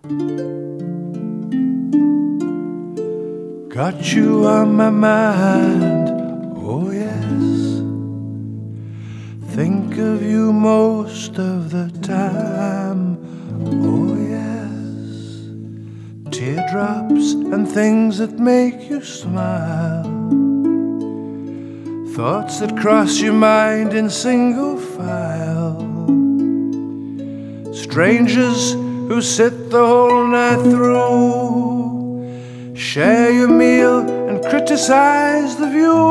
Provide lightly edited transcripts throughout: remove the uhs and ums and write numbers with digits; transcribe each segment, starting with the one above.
Got you on my mind, oh yes. Think of you most of the time, oh yes. Teardrops and things that make you smile, thoughts that cross your mind in single file, strangers who sit the whole night through, share your meal and criticize the view.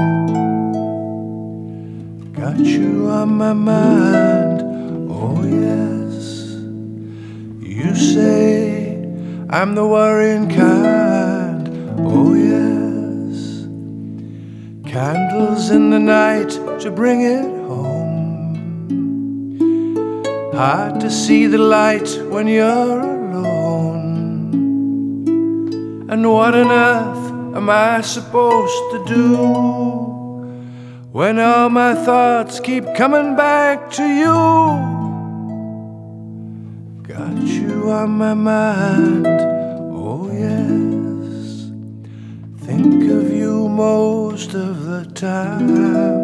Got you on my mind, oh yes. You say I'm the worrying kind, oh yes. Candles in the night to bring it home. Hard to see the light when you're alone. And what on earth am I supposed to do when all my thoughts keep coming back to you? Got you on my mind, oh yes. Think of you most of the time.